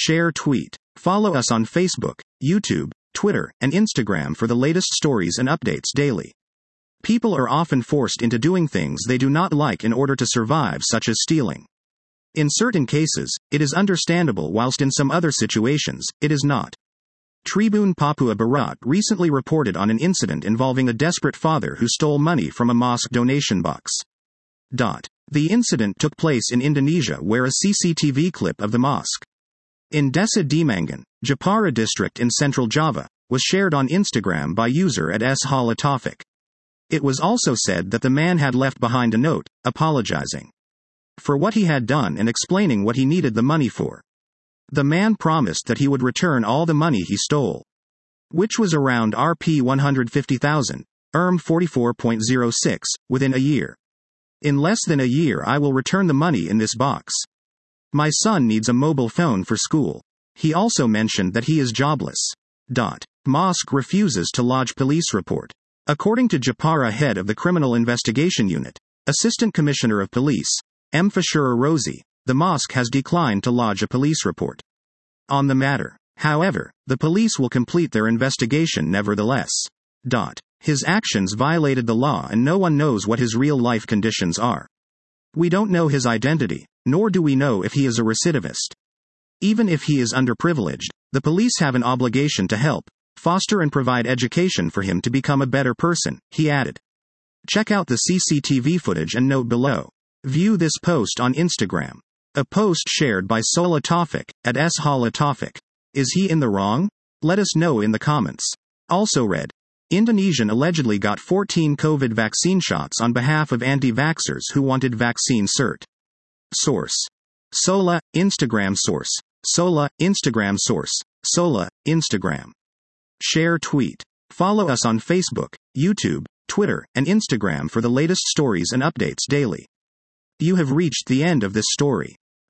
Share tweet. Follow us on Facebook, YouTube, Twitter, and Instagram for the latest stories and updates daily. People are often forced into doing things they do not like in order to survive, such as stealing. In certain cases, it is understandable, whilst in some other situations, it is not. Tribune Papua Barat recently reported on an incident involving a desperate father who stole money from a mosque donation box. The incident took place in Indonesia, where a CCTV clip of the mosque in Desa Demangan, Jepara district in central Java, was shared on Instagram by user at @SHALATAUFIQ. It was also said that the man had left behind a note, apologizing for what he had done and explaining what he needed the money for. The man promised that he would return all the money he stole, which was around Rp 150,000, ERM 44.06, within a year. In less than a year I will return the money in this box. My son needs a mobile phone for school. He also mentioned that he is jobless. Mosque refuses to lodge police report. According to Jepara head of the Criminal Investigation Unit, Assistant Commissioner of Police, M. Fashura Rosie, the mosque has declined to lodge a police report on the matter. However, the police will complete their investigation nevertheless. His actions violated the law and no one knows what his real-life conditions are. We don't know his identity, nor do we know if he is a recidivist. Even if he is underprivileged, the police have an obligation to help, foster and provide education for him to become a better person, he added. Check out the CCTV footage and note below. View this post on Instagram. A post shared by SHALATAUFIQ at @SHALATAUFIQ. Is he in the wrong? Let us know in the comments. Also read. Indonesian allegedly got 14 COVID vaccine shots on behalf of anti-vaxxers who wanted vaccine cert. Source. Sola, Instagram source. Sola, Instagram source. Sola, Instagram. Share tweet. Follow us on Facebook, YouTube, Twitter, and Instagram for the latest stories and updates daily. You have reached the end of this story.